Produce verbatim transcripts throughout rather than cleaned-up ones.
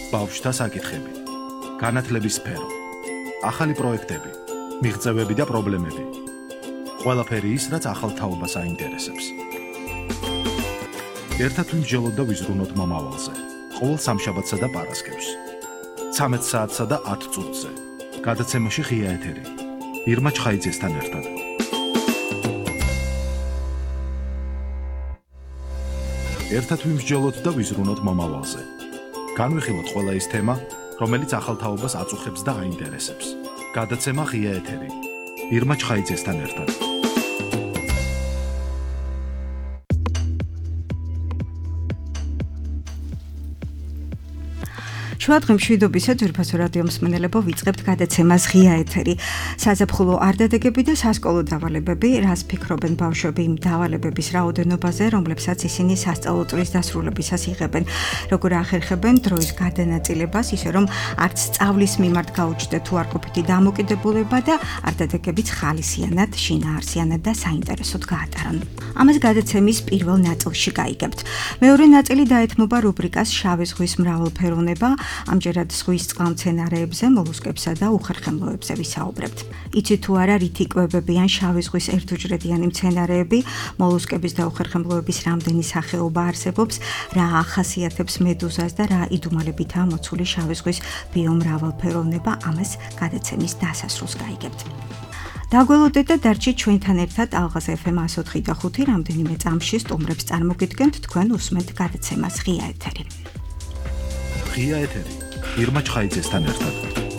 ბავშვთა საკითხები, განათლების სფერო, ახალი პროექტები, მიღწევები და პრობლემები. ყველაფერი ის, რაც ახალ თაობას აინტერესებს. ერთად ვიმსჯელოთ და ვიზრუნოთ მომავალზე. ყოველ სამშაბათსა და პარასკევს. ცამეტ საათსა და ათ წუთზე. გადაცემაში ღია ეთერი. ირმა ჩხაიძესთან ერთად. ერთად ვიმსჯელოთ და ვიზრუნოთ მომავალზე. განვიხილოთ ყველა ის თემა, რომელიც ახალ თაობას აწუხებს და აინტერესებს. გადაცემა ღია ეთერი. ირმა ჩხაიძესთან ერთად. შუადღე მშვიდობისა ძვირფასო რადიო მსმენელებო, ვიწყებთ გადაცემას ღია ეთერი. საზაფხულო არდადეგები და სასკოლო დავალებები, რას ფიქრობენ ბავშვები იმ დავალებების რაოდენობაზე, რომლებსაც ისინი სასწავლო წლის დასრულებისას იღებენ, როგორ ახერხებენ დროის გადანაწილებას, ისე რომ არც სწავლის მიმართ გაუჩნდეთ უარყოფითი დამოკიდებულება და არდადეგებიც ხალისიანად, შინაარსიანად და საინტერესოდ გაატარონ. ამას გადაცემის პირველ ნაწილში გაიგებთ. მეორე ნაწილი დაეთმობა რუბრიკას შავი ზღვის მრავალფეროვნება. ამჯერად ზღვის წყალმცენარეებზე, მოლუსკებსა და უხერხემლოებზე ვისაუბრებთ. იცით თუ არა, რით იკვებებიან შავი ზღვის ერთუჯრედიანი მცენარეები, მოლუსკების და უხერხემლოების რამდენი სახეობა არსებობს, რა ახასიათებს მედუზას და რა იდუმალებითაა მოცული შავი ზღვის ბიომრავალფეროვნება, ამას გადაცემის დასასრულს გაიგებთ. დაგველოდეთ და დარჩით ჩვენთან ერთად ალღაზ ეფ ემ εκατო ოთხი და ხუთი რამდენიმე წამში სტუმრებს წარმოგიდგენთ, თქვენ უსმენთ გადაცემას ღია ეთერი. ღია ეთერი. ირმა ჩხაიძესთან ერთად.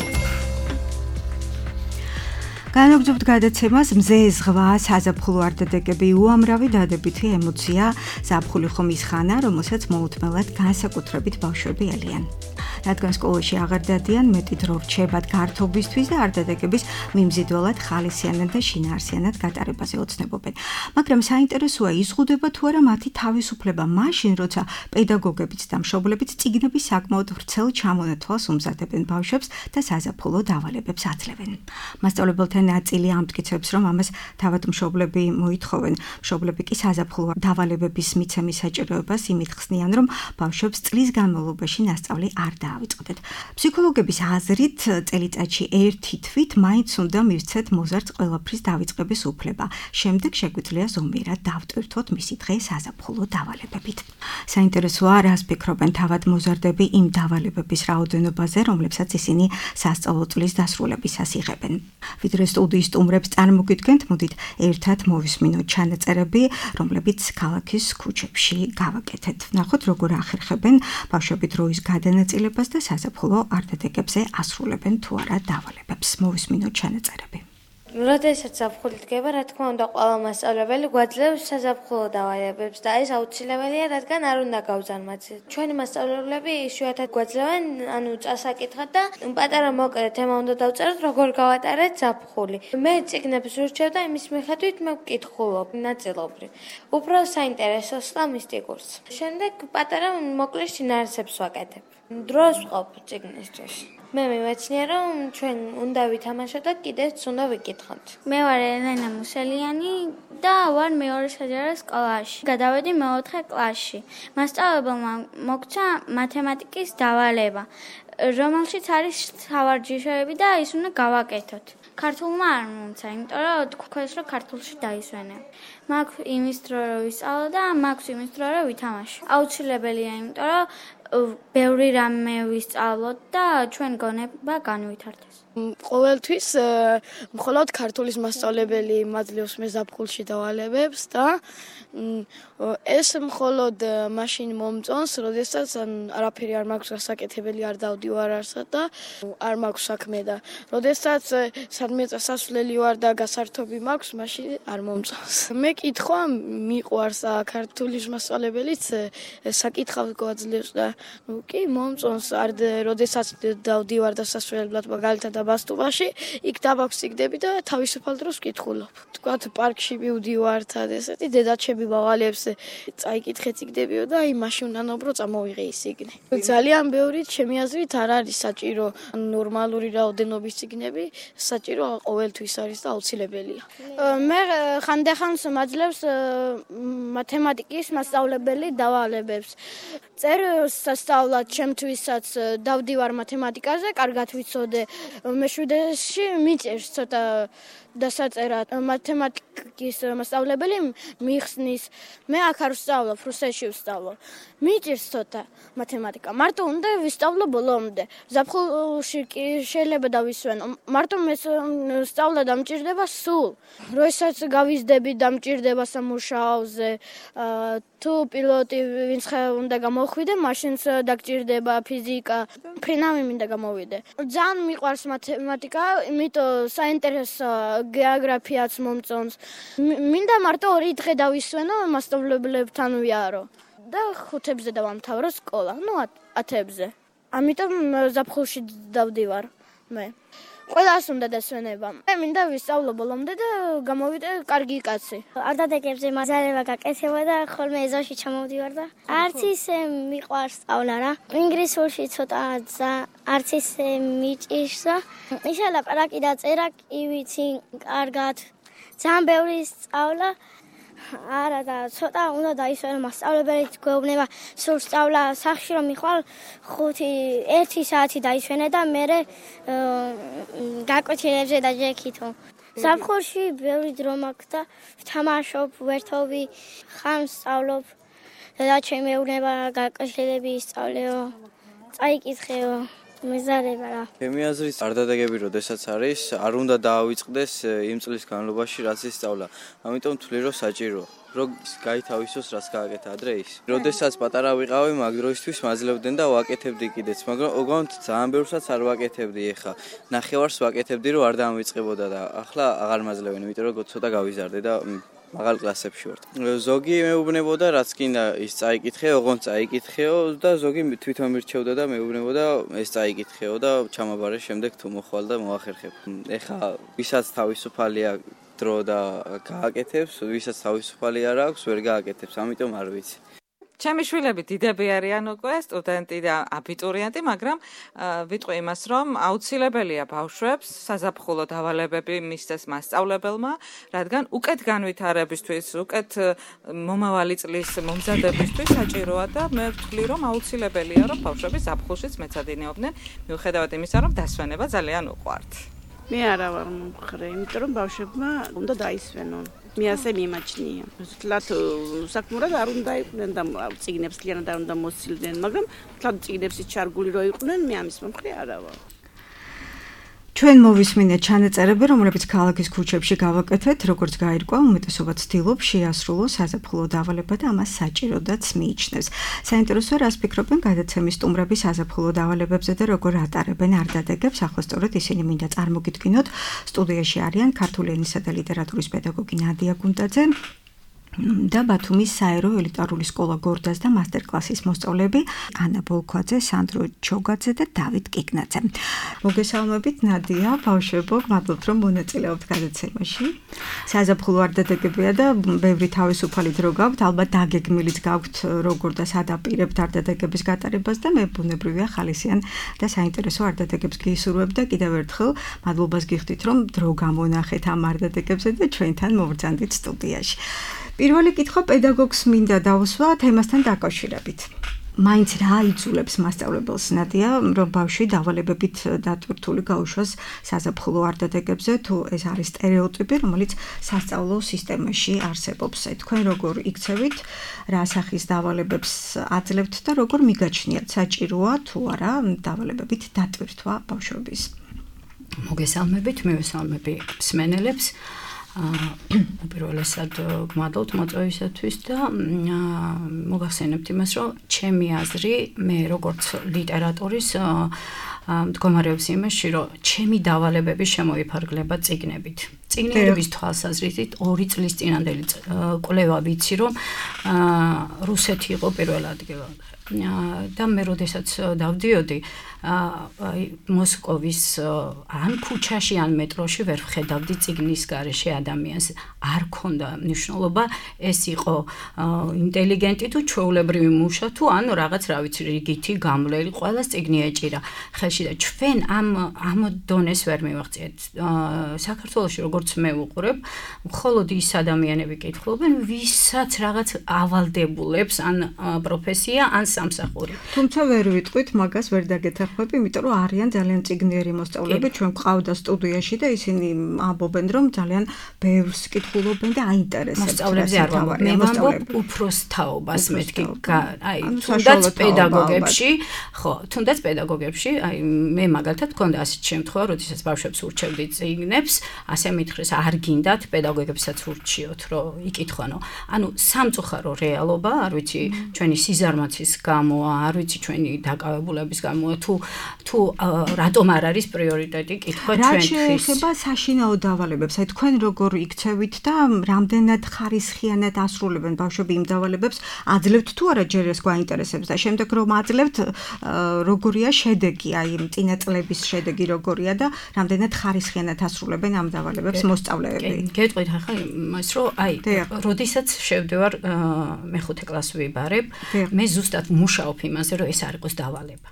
განაგრძობთ გადაცემას მზე ზღვა, საზაფხულო არდადეგები, უამრავი დადებითი ემოცია, ზაფხული ხომ ის ხანა, რომელსაც მოუთმელად განსაკუთრებით ბავშვები ელიან. რადგან სკოლაში აღარ დადიან, მეტი დრო რჩებათ გართობისთვის და არდადეგების მიმზიდველად ხალისიანად და შინაარსიანად გატარებაზე ოცნებობენ. მაგრამ საინტერესოა, იზღუდება თუ არა მათი თავისუფლება მაშინ, როცა პედაგოგებიც და მშობლებიც წიგნების საკმაოდ ვრცელ ჩამონათვალს უმზადებენ ბავშვებს და საზაფხულო დავალებებს აძლევენ. მასწავლებელთა ნაწილი ამტკიცებს, რომ ამას თავად მშობლები მოითხოვენ. მშობლები კი საზაფხულო დავალებების მიცემის საჭიროებას იმით ხსნიან, რომ ბავშვებს წლის განმავლობაში მასწავლი არ დაავიწყდეთ. ფსიქოლოგების აზრით, წელიწადში ერთი თვით მაინც უნდა მივცეთ მოზარდს ყველაფრის დავიწყების უფლება. შემდეგ შეგვიძლია ზომიერად დავტვირთოთ მისი დღე საზაფხულო დავალებებით. საინტერესოა, რას ფიქრობენ თავად მოზარდები იმ დავალებების რაოდენობაზე, რომლებსაც ისინი სასწავლო წლის დასრულებისას იღებენ. ვიდრე სტუდიის სტუმრებს წარმოგიდგენთ, მოდით ერთად მოვისმინოთ ჩანაწერები, რომლებიც ქალაქის ქუჩებში გავაკეთეთ. ვნახოთ, როგორ ახერხებენ ბავშვები დროის გადანაწილებას და საზაფხულო არდადეგებზე ასრულებენ თუ არა დავალებებს. მოვისმინოთ ჩანაწერები. როდესაც ზაფხული დგება, რა თქმა უნდა, ყველა მასწავლებელი გვაძლევს საზაფხულო დავალებებს და ეს აუცილებელია, რადგან არ უნდა გავზარმაცოთ. ჩვენი მასწავლებლები იშვიათად გვაძლევენ, ანუ წასაკითხად და პატარა მოკლე თემა უნდა დავწეროთ, როგორ გავატარეთ ზაფხული. მე წიგნებს ვირჩევ და იმის მიხედვით მე ვკითხულობ ნაწილობრივ. უფრო საინტერესოს და მისტიკურს. შემდეგ პატარა მოკლე შინაარსებს ვაკეთებ. დროს ვყავ წიგნისთვის. მე მივეცნია, რომ ჩვენ უნდა ვითამაშოთ და კიდევც უნდა ვიკითხოთ. მე ვარ ელენა მუსელიანი და ვარ მეორე საჯარო სკოლაში. გადავედი მეოთხე კლასში. მასწავლებელმა მოგცა მათემატიკის დავალება, რომელშიც არის სავარჯიშოები და ის უნდა გავაკეთოთ. ქართულმა არ მომცა, იმიტომ რომ თქვენს რომ ქართულში დაისვენებ. მაქვს იმის დრო რომ ვისწავლო და მაქვს იმის დრო რომ ვითამაშო. აუცილებელია, იმიტომ რომ ბევრი რამე ვისწავლოთ და ჩვენ გონება განვითარდეს. ყოველთვის მხოლოდ ქართულის მასწავლებელი მაძლევს მე ზაფხულში დავალებებს და ეს მხოლოდ მაშინ მომწონს, როდესაც არაფერი არ მაქვს გასაკეთებელი, არ დავდივარ არსად და არ მაქვს საქმე და როდესაც სადმე წასასვლელი ვარ და გასართობი მაქვს, მაშინ არ მომწონს. მე კითხვა მიყვარს ქართულის მასწავლებელიც საკითხავს გვაძლევს და ნუ კი მომწონს, არ როდესაც დავდივარ დასასვლელად მაგალითად ბასტუბაში, იქ დავაქვსიგდები და თავისუფალ დროს ვკითხულობ. თქვათ პარკში მივდივართ, ესეთი დედაჩები ბაღალებს წაიკითხე წიგდებიო და აი მაშინ უნანობრო წამოვიღე ის წიგნი. ძალიან ბევრი ჩემი აზრით არ არის საჭირო ნორმალური რაოდენობის წიგნები, საჭირო ყოველთვის არის და აუცილებელია. მე ხანდახანს მაძლევს მათემატიკის მასწავლებელი დავალებებს. წერილს სწავლად ჩემთვისაც დავდივარ მათემატიკაზე, კარგად ვიცოდე. მეშვიდეში მიწერს ცოტა დასაწერად მათემატიკის მასწავლებელი მიხსნის. მე აქ არ ვსწავლობ, რუსეთში ვსწავლობ. მიწერს ცოტა მათემატიკა. მარტო უნდა ვისწავლო ბოლომდე. ზაფხულში კი შეიძლება დავისვენო. მარტო მე სწავლა დამჭირდება სულ. როდესაც გავიზდები დამჭირდება სამუშაოზე, თუ პილოტი ვინც უნდა გამოხვიდე, მაშინაც დაგჭირდება ფიზიკა. ფრინავი მინდა გამოვიდე. ძალიან მიყვარს მათემატიკა, იმიტომ საინტერესო გეოგრაფიაც მომწონს. მინდა მარტო ორი დღე დავისვენო, მასწავლებლებთან ვიარო და ხუთებზე დავამთავრო სკოლა, ну ათებზე. ამიტომ ზაფხულში დავდივარ მე. ყველას უნდა დასვენება. მე მინდა ვისწავლო ბოლომდე და გამოვიდე კარგი კაცი. არდადეგებზე მაზარება გაკეთება და ხოლმე ეზოში ჩამოვდივარ და არც ისე მიყვარს სწავლა რა. ინგლისურში ცოტა არც ისე მიჭირს და ისე ლაპარაკი და წერა კი ვიცი კარგად. ძალიან ბევრი სწავლა არა და ცოტა უნდა დაისვენო მასწავლებელი გვეუბნება სულ სწავლა სახში რომ მიხვალ ხუთი ერთი საათი დაისვენე და მე გაკვეთილებზე დაჯექითო. ზაფხულში ბევრი დრო მაქვს და ვთამაშობ, ვერთობი, ხანს სწავლობ და ჩემი მეუბნება გაკვეთილები ისწავლეო, წაიკითხეო. მეზარება რა. ჩემი აზრით არდადეგები როდესაც არის, არ უნდა დაავიწყდეს იმ წლის განმავლობაში რაც ისწავლა. ამიტომ ვთვლი რომ საჭიროა. რომ გაითავისოს რაც გააკეთა ადრე ის. როდესაც პატარა ვიყავი, მაგ დროისთვის მაძლევდნენ და ვაკეთებდი კიდეც, მაგრამ ოღონდ ძალიან ბევრსაც არ ვაკეთებდი ეხა. ნახევარს ვაკეთებდი რომ არ დამიწყებოდა და ახლა აღარ მაძლევენ, იმიტომ რომ ცოტა გავიზარდე და მაღალ კლასებში ვარ. ზოგი მეუბნებოდა რაც კიდე ის წაიკითხე, ოღონდ წაიკითხეო და ზოგი თვითონ მირჩევდა და მეუბნებოდა ეს წაიკითხეო და ჩამაბარე შემდეგ თუ მოხვალ და მოახერხებ. ეხა ვისაც თავისუფალია დრო და გააკეთებს, ვისაც თავისუფალი არ აქვს, ვერ გააკეთებს, ამიტომ არ ვიცი. ჩემი შვილები დიდები არიან უკვე, სტუდენტი და აბიტურიენტი, მაგრამ ვიტყვი იმას, რომ აუცილებელია ბავშვებს საზაფხულო დავალებები მისცეს მასწავლებელმა, რადგან უკეთ განვითარებისთვის, უკეთ მომავალი წლის მომზადებისთვის საჭიროა და მე ვთვლი, რომ აუცილებელია, რომ ბავშვები ზაფხულშიც მეცადინეობდნენ, მიუხედავად იმისა, რომ დასვენება ძალიან უყვართ. მე არა ვარ მომხრე, იმიტომ რომ ბავშვებმა უნდა დაისვენონ. მე ასე მიმაჩნია. თლათ საქმურად არ უნდა იყვნენ და წიგნებს ლიანად არ უნდა მოსცილდნენ, მაგრამ თლათ წიგნებში ჩარგული რო იყვნენ, მე ამის მომხრე არა ვარ. ჩვენ მოვისმინეთ ჩანაწერები, რომლებიც ქალაქის ქუჩებში გავაკეთეთ, როგორც გაირკვა, უმეტესობა ცდილობს შეასრულოს საზაფხულო დავალება და ამას საჭიროდაც მიიჩნევს. საინტერესოა, რას ფიქრობენ გადაცემის სტუმრები საზაფხულო დავალებებზე და როგორ ატარებენ არდადეგებს, ახლა სწორედ ისინი მინდა წარმოგიდგინოთ. სტუდიაში არიან ქართული ენისა და ლიტერატურის პედაგოგი ნადია გუნტაძე და ბათუმის საერო ელიტარული სკოლა გორდას და მასტერკლასის მოსწავლეები ანა ბოლქვაძე, სანდრო ჩოგაძე და დავით კიკნაძე. მოგესალმებით ნადია, ბავშვებო, მადლობთ რომ მონაწილეობთ გადაცემაში. საზაფხულო არდადეგებია და ბევრი თავისუფალი დრო გაქვთ, ალბათ დაგეგმილიც გაქვთ როგორ და სად აპირებთ არდადეგების გატარებას და მე ბუნებრივია ხალისიან და საინტერესო არდადეგებს გისურვებ და კიდევ ერთხელ მადლობას გიხდით რომ დრო გამონახეთ ამ არდადეგებზე და ჩვენთან მოვბრძანდით სტუდიაში. პირველი კითხვა პედაგოგს მინდა დავუსვა თემასთან დაკავშირებით. მაინც რა იწულებს მასწავლებელს ნადია, რომ ბავშვი დავალებებით დატვირთული გაუშვას საზაფხულო არდადეგებზე, თუ ეს არის სტერეოტიპი, რომელიც სასწავლო სისტემაში არსებობს. თქვენ როგორ იქცევით, რა სახის დავალებებს აძლევთ და როგორ მიგაჩნიათ, საჭიროა თუ არა დავალებებით დატვირთვა ბავშვების? მოგესალმებით, მივესალმები მსმენელებს. პირველესად გმადლობთ მოწვევისათვის და მოგახსენებთ იმას, რომ ჩემი აზრი, მე როგორც ლიტერატურის მდგომარეობს იმაში, რომ ჩემი დავალებები შემოიფარგლება წიგნებით. წიგნების თვალსაზრისით ორი წლის წინანდელი კვლევა ვიცი, რომ რუსეთი იყო პირველ ადგილად. და მე როდესაც დავდიოდი მოსკოვის ან ქუჩაში ან მეტროში ვერ ვხედავდი წიგნის გარეშე ადამიანს. არ ქონდა მნიშვნელობა ეს იყო ინტელიგენტი თუ ჩვეულებრივი მუშა თუ ანუ რაღაც რა ვიცი რიგითი გამლელი, ყველას წიგნი ეჭირა ხელში და ჩვენ ამ ამ დონეს ვერ მივაღწიეთ. საქართველოში როგორც მე ვუყურებ, მხოლოდ ის ადამიანები კითხულობენ, ვისაც რაღაც ავალდებულებს ან პროფესია ან სამსახური. თუმცა ვერ ვიტყვით მაგას ვერ დაგეთანხმები, იმიტომ რომ არიან ძალიან წიგნიერი მოსწავლეები, ჩვენ გვყავდა სტუდიაში და ისინი ამბობენ, რომ ძალიან ბევრს კითხულობენ და აინტერესებთ. მოსწავლეებზე არ ვამბობ, მე ვამბობ უფროს თაობას მეთქი, აი თუნდაც პედაგოგებში, ხო, თუნდაც პედაგოგებში, აი მე მაგალითად მქონდა ასეთ შემთხვევა, როდესაც ბავშვებს ურჩევდი წიგნებს, ასე მითხრეს, არ გინდათ პედაგოგებსაც ურჩიოთ, რომ იკითხონო. ანუ სამწუხარო რეალობა, არ ვიცი, ჩვენი სიზარმაცის გამო, არ ვიცი, ჩვენი დაკავებულების გამო, თუ თუ რატომ არ არის პრიორიტეტი კითხვა ჩვენთვის. რა შეეხება საშინაო დავალებებს, აი თქვენ როგორ იქცევით და რამდენად ხარისხიანად ასრულებენ ბავშვები იმ დავალებებს, აძლევთ თუ არა ჯერ ეს გვაინტერესებს და შემდეგ რომ აძლევთ, როგორია შედეგი, აი წინა წლების შედეგი როგორია და რამდენად ხარისხიანად ასრულებენ ამ დავალებებს მოსწავლეები. გეტყვით ახლა იმას, რომ აი, როდესაც შევდივარ მეხუთე კლასს ვიბარებ, მე ზუსტად მუშაობ იმაზე, რომ ეს არ იყოს დავალება.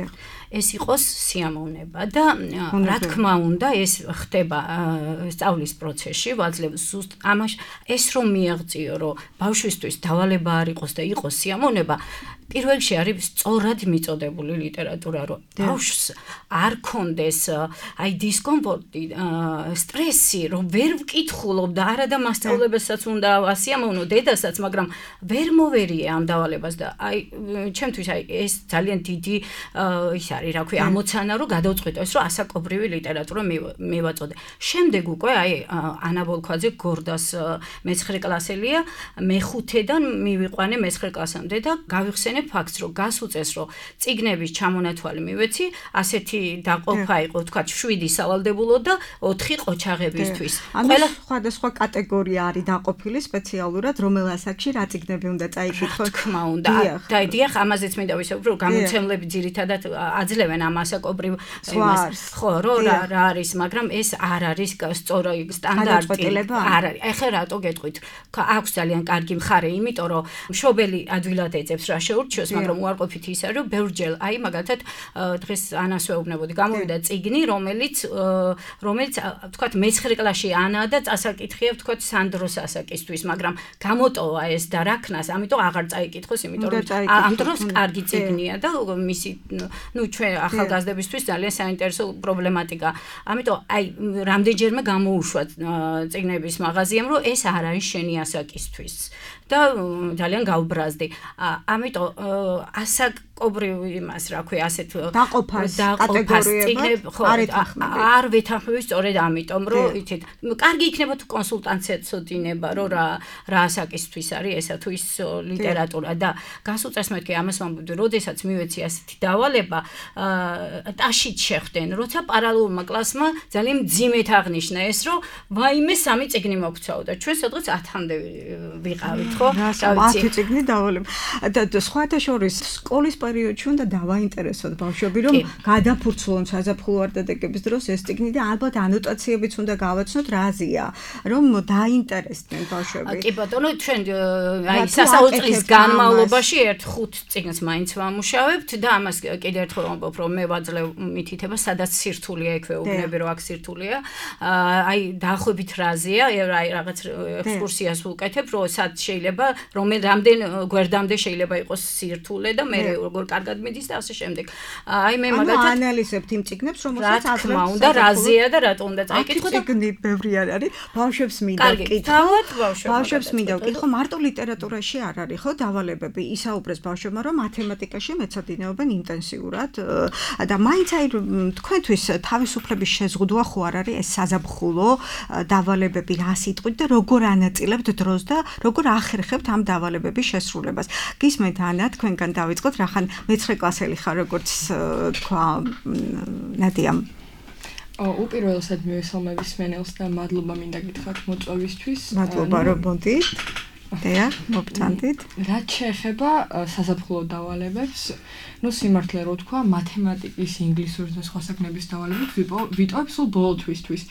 ეს იყოს სიამოვნება და რა თქმა უნდა ეს ხდება სწავლის პროცესში, ვაძლევ ზუსტ ამას ეს რომ მიაღწიო, რომ ბავშვისთვის დავალება არ იყოს და იყოს სიამოვნება, პირველში არის სწორად მიწოდებული ლიტერატურა, რომ ბავშვს არ კონდეს აი დისკომფორტი, სტრესი, რომ ვერ ვკითხულობ და არა და მასწავლებელსაც უნდა ასიამოვნო დედასაც, მაგრამ ვერ მოვერიე ამ დავალებას და აი ჩემთვის აი ეს ძალიან დიდი ის არის, რა ქვია, ამოცანა, რომ გადავწყვიტო ეს, რომ ასაკობრივი ლიტერატურა მევაწოდე. შემდეგ უკვე აი ანა ბოლქვაძე გორდას მეცხრე კლასელია, მეხუთედან მივიყვანე მეცხრე კლასამდე და გავიხსენე ფაქტს, რომ გასუწეს, რომ წიგნების ჩამონათვალი მივეცი, ასეთი დაყოფა იყო, თქვა შვიდი სავალდებულო და ოთხი ყოჩაღებისთვის. ყველა სხვადასხვა კატეგორია არის დაყოფილი სპეციალურად, რომელ ასაკში რა წიგნები უნდა წაიკითხოთ. რა თქმა უნდა. და დიახ, ამაზეც მინდა ვისაუბრო, რომ გამოცემლები ძირითადად აძლევენ ამ ასაკობრივ იმას. ხო, რო რა არის, მაგრამ ეს არ არის სწორი სტანდარტი. არ არის. ეხლა რატო გეტყვით? აქვს ძალიან კარგი მხარე, იმიტომ რომ მშობელი ადვილად ეძებს რა შეურჩიოს, მაგრამ უარყოფით ის არის, რომ ბევრჯერ აი მაგალითად დღეს ანას ვეუბნებოდი, გამოვიდა წიგნი, რომელიც რომელიც ვთქვათ მეცხრე კლასში ანაა და წასაკითხია ვთქვათ სანდროს ასაკისთვის, მაგრამ გამოტოვა ეს და რაქნას, ამიტომ აღარ წაიკითხოს, იმიტომ რომ ამ დროს კარგი წიგნია და მისი ნუ ჩვენ ახალგაზრდებისთვის ძალიან საინტერესო პრობლემატიკა. ამიტომ აი რამდენჯერმე გამოუშვა წიგნების მაღაზიამ, რომ ეს არ არის შენი ასაკისთვის და ძალიან გავბრაზდი. ამიტომ ასაკობრივ იმას, რა ქვია, ასეთ დაყოფას კატეგორიებად არ ვეთანხმები სწორედ ამიტომ, რომ იცით, კარგი იქნება თუ კონსულტაციაც ოდინება, რომ რა რა ასაკისთვის არის ესა თუ ის ლიტერატურა და გასუწეს მეთქი ამას ვამბობდი, როდესაც მივეცი ასეთი დავალება, ტაშით შეხვდნენ, როცა პარალელურმა კლასმა ძალიან მძიმედ აღნიშნა ეს, რომ ვაიმე სამი წიგნი მოგცაო და ჩვენ სადღაც ათამდე ვიყავით, ხო? ათი წიგნი დავალება. და სხვათა შორის სკოლის პერიოდში უნდა დავაინტერესოთ ბავშვები, რომ გადაფურცლონ საზაფხულო არდადეგების დროს ეს წიგნი და ალბათ ანოტაციებიც უნდა გავაცნოთ რაზია, რომ დაინტერესდნენ ბავშვები. კი ბატონო, ჩვენ აი სასწავლო წლის განმავლობაში ერთ ხუთ წიგნს მაინც ვამუშავებთ და ამას კიდევ ერთხელ ვამბობ, რომ მე ვაძლევ მითითება, სადაც სირთულია, ექვე უბნები, რომ აქ სირთულია. აი დაახლოებით რაზია, აი რაღაც ექსკურსიას ვუკეთებ, რომ სად შეიძლება, რომ რამდენ გვერდამდე შეიძლება იყოს სირთულე და მე როგორ კარგად მიდის და ასე შემდეგ. აი მე მაგალითად ანალიზებთ იმ წიგნებს, რომელსაც აძლევთ უნდა რაზია და რატო უნდა წაიკითხო და წიგნი ბევრი არ არის. ბავშვებს მინდა ვკითხო. ბავშვებს მინდა ვკითხო, მარტო ლიტერატურაში არ არის, ხო, დავალებები. ისაუბრეს ბავშვებმა, რომ მათემატიკაში მეცადინეობენ ინტენსიურად და მაინც აი თქვენთვის თავისუფლების შეზღუდვა ხო არ არის ეს საზაფხულო დავალებები რა სიტყვით და როგორ ანაწილებთ დროს და როგორ ახერხებთ ამ დავალებების შესრულებას. გისმენთ ანა, თქვენგან დავიწყოთ, რახან მეცხრე კლასელი ხარ, როგორც თქვა ნადიამ. უპირველესად მივესალმები სმენელს და მადლობა მინდა გითხრათ მოწვევისთვის. მადლობა რომ მოდით. დია, მოგწანდით. რაც შეეხება საზაფხულო დავალებებს, ну სიმართლე რო თქვა, მათემატიკის, ინგლისურის და სხვა საქმეების დავალებებს ვიტოვებ სულ ბოლო თვისთვის.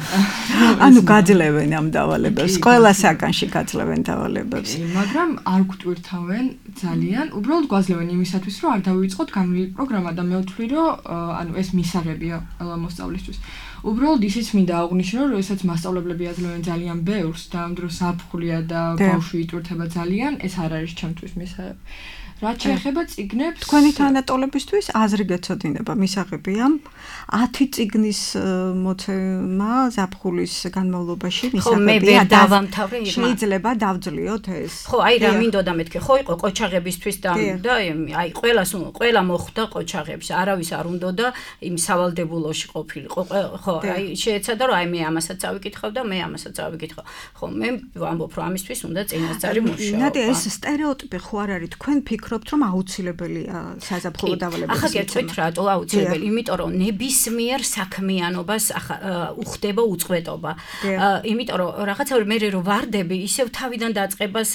ანუ გაძლევენ ამ დავალებებს, ყველა საგანში გაძლევენ დავალებებს. მაგრამ არ გვტვირთავენ ძალიან, უბრალოდ გვაძლევენ იმისათვის, რომ არ დავივიწყოთ განვლილი პროგრამა და მე ვთვლი, რომ ანუ ეს მისაღებია ყველა მოსწავლისთვის. უბრალოდ ისიც მინდა აღვნიშნო, რომ ესაც მასწავლებლები აძლევენ ძალიან ბევრს და ამ დროს საფხულია და ბავშვი იტვირთება ძალიან, ეს არ არის ჩემთვის მისაღები. რაც შეეხება წიგნებს, თქვენი თანატოლებისთვის აზრი გეცოდინება მისაღებია ათი წიგნის მოცემა ზაფხულის განმავლობაში მისაღებია დავამთავრე შეიძლება დავძლიოთ ეს ხო აი რა მინდოდა მეთქე ხო იყო ყოჩაღებისთვის და და აი ყველას ყველა მოხვდა ყოჩაღებს არავის არ უნდოდა იმ სავალდებულოში ყოფილიყო ხო აი შეეცადა რომ აი მე ამასაც ავიკითხავ და მე ამასაც ავიკითხავ ხო მე ვამბობ რომ ამისთვის უნდა წინასწარი მუშაობა ნადე ეს სტერეოტიპი ხო არ არის თქვენ ფიქრობთ რომ აუცილებელია საზაფხულო დავალებების ახლა გეტყვით რატო აუცილებელი იმიტომ რომ ნებისმიერ საქმიანობას უხდება უწყვეტობა იმიტომ რომ რაღაცა მე რო ვარდები ისევ თავიდან დაწყებას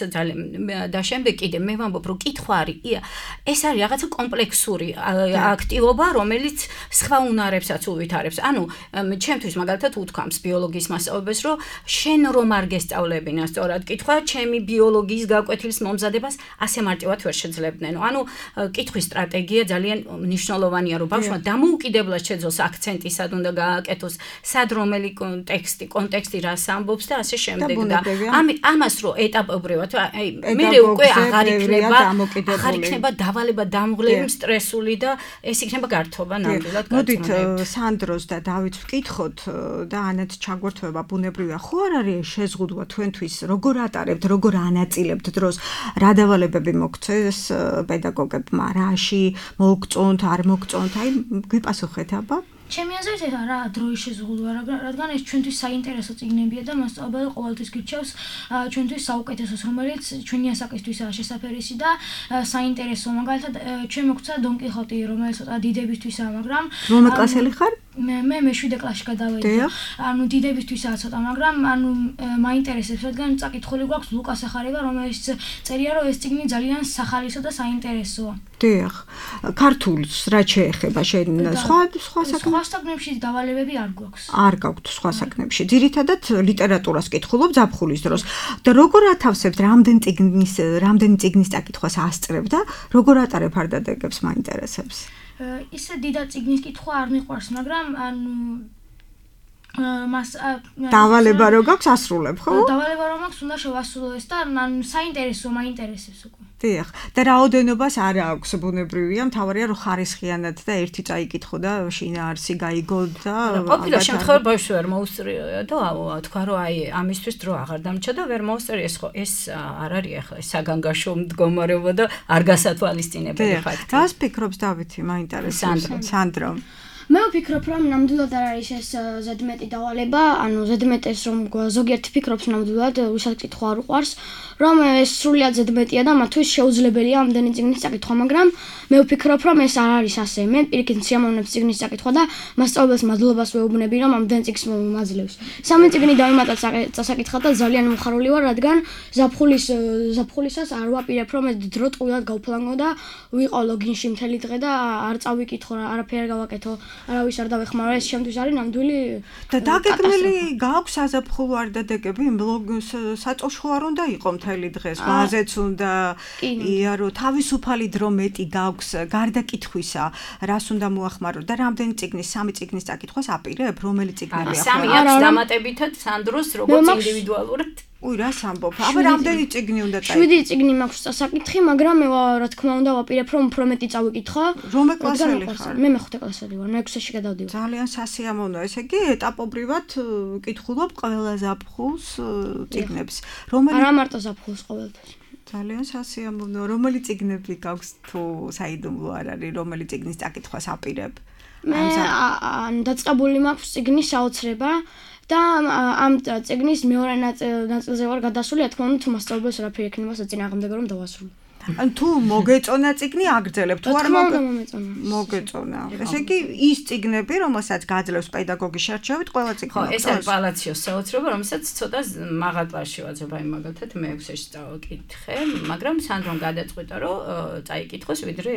და შემდეგ კიდე მე ვამბობ რომ კითხვა არის ეს არის რაღაცა კომპლექსური აქტივობა რომელიც სხვა უნარებსაც უვითარებს ანუ ჩემთვის მაგალითად უთქვამს ბიოლოგიის მასწავლებლებს რომ შენ რომ არ გესწავლებინა სწორად კითხვა ჩემი ბიოლოგიის გაკვეთილის მომზადებას ასე მარტივად ვერ შეძლებდნენ ანუ კითხვის სტრატეგია ძალიან მნიშვნელოვანია რომ ბავშვმა დამოუკიდებლად შეძლოს აქცენტი სად უნდა გააკეთოს სად რომელი კონტექსტი კონტექსტი რას ამბობს და ასე შემდეგ და ამას რო ეტაპობრივად აი მე უკვე აღარ იქნება აღარ იქნება დავალება დამღლელი სტრესული და ეს იქნება გართობა ნამდვილად მოდით სანდროს და დავითს ვკითხოთ და ანაც ჩაგვერთვება ბუნებრივია ხო არ არის შეზღუდვა თქვენთვის როგორ ატარებთ როგორ ანაწილებთ დროს რა დავალებები მოგცეს პედაგოგებმა რაში მოგწონთ არ მოგწონთ აი გვიპასუხეთ აბა ჩემი აზრით ეს რა დროის შეზღუდვა რადგან ეს ჩვენთვის საინტერესო წიგნებია და მასწავლებელი ყოველთვის გირჩევს ჩვენთვის საუკეთესოს რომელიც ჩვენი ასაკისთვისაა შესაძერისი და საინტერესო მაგალითად ჩვენ მოგცა დონ კიხოტი რომელიც ცოტა დიდებისთვისაა მაგრამ რომელ კლასელი ხარ მე მე მეშვიდე კლასში გადავედი ანუ დიდებისთვისაა ცოტა მაგრამ ანუ მაინტერესებს რადგან წაკითხული გვაქვს ლუკას ახარება რომელიც წერია რომ ეს წიგნი ძალიან სახალისო და საინტერესოა დიახ ქართულს რა შეეხება შენ სხვა სხვა სხვა საკნებში დავალებები არ გვაქვს არ გაქვთ სხვა საკნებში ძირითადად ლიტერატურას კითხულობ ზაფხულის დროს და როგორ ათავსებთ რამდენ წიგნის რამდენი წიგნის წაკითხვას ასწრებ და როგორ ატარებ არდადეგებს მაინტერესებს ისე დიდად წიგნის კითხვა არ მიყვარს მაგრამ ანუ მას დავალება რო გაქვს ასრულებ ხო დავალება რომ მაქვს უნდა შევასრულო ეს და ანუ საინტერესო მაინტერესებს უკვე დიახ და რაოდენობას არ აქვს ბუნებრივია მთავარია რომ ხარისხიანად და ერთი წაიკითხო და შინაარსი გაიგო და ყოფილა შემთხვევაში ბავშვი ვერ მოუსწრია და თქვა რომ აი ამისთვის დრო აღარ დამჭა და ვერ მოუსწრია ეს ხო ეს არ არის ახლა საგანგაშო მდგომარეობა და არ გასათვალისწინებელი ფაქტი რას ფიქრობს დავითი მაინტერესებს სანდრო მე ვფიქრობ რომ ნამდვილად არ არის ეს ზედმეტი დავალება ანუ ზედმეტეს რომ ზოგიერთი ფიქრობს ნამდვილად ვისაც კითხვა არ უყვარს რომ ეს სრულიად ზედმეტია და მათთვის შეუძლებელია ამდენი წიგნის წაკითხვა მაგრამ მე ვფიქრობ რომ ეს არ არის ასე მე პირიქით სიამოვნებს წიგნის წაკითხვა და მასწავლებელს მადლობას ვეუბნები რომ ამდენ წიგნს მაძლევს სამი წიგნი დავიმატა წასაკითხად და ძალიან მომხარული ვარ რადგან ზაფხულის ზაფხულისას არ ვაპირებ რომ ეს დრო ტყუილად გავფლანგო და ვიყო ლოგინში მთელი დღე და არ წავიკითხო არაფერი არ გავაკეთო არავის არ დავეხმარო ეს შემთხვევაში არის ნამდვილი და დაგეგმილი გაქვს საზაფხულო არდადეგები ბლოგს საწოშო არ უნდა იყო მთელი დღეს ბაზეც უნდა იარო თავისუფალი დრო მეტი გაქვს გარდა კითხვისა რას უნდა მოახმარო და რამდენი წიგნის სამი წიგნის წაკითხვას აპირებ რომელი წიგნები ახლა სამი აქვს დამატებითად სანდროს როგორც ინდივიდუალურად უი რას ამბობ? აბა რამდენი წიგნი უნდა წაიკითხო? შვიდი წიგნი მაქვს წასაკითხი, მაგრამ მე რა თქმა უნდა ვაპირებ რომ უფრო მეტი წავიკითხო. რომელ კლასელი ხარ? მე მეხუთე კლასელი ვარ, მეექვსეში გადავდივარ. ძალიან სასიამოვნოა, ესე იგი ეტაპობრივად კითხულობ ყველა ზაფხულს წიგნებს. რომელი არა მარტო ზაფხულს ყოველთვის. ძალიან სასიამოვნოა. რომელი წიგნები გაქვს თუ საიდუმლო არ არის, რომელი წიგნის წაკითხვას აპირებ? მე დაწყებული მაქვს წიგნის საოცრება. და ამ წიგნის მეორე ნაწილზე ვარ გადასული, რა თქმა უნდა, თუ მასწავლებელს რაფერი ექნება საწინააღმდეგო რომ დავასრულო. ან თუ მოგეწონა წიგნი აგრძელებ, თუ არ მოგეწონა. მოგეწონა. ესე იგი ის წიგნები, რომელსაც გაძლევს პედაგოგის შერჩევით, ყველა წიგნი. ხო, ეს არის პალაციოს საოცრება, რომელსაც ცოტა მაღალ კლასში ვაძებ, აი მაგალითად მეექვსეში წავიკითხე, მაგრამ სანდრომ გადაწყვიტა, რომ წაიკითხოს, ვიდრე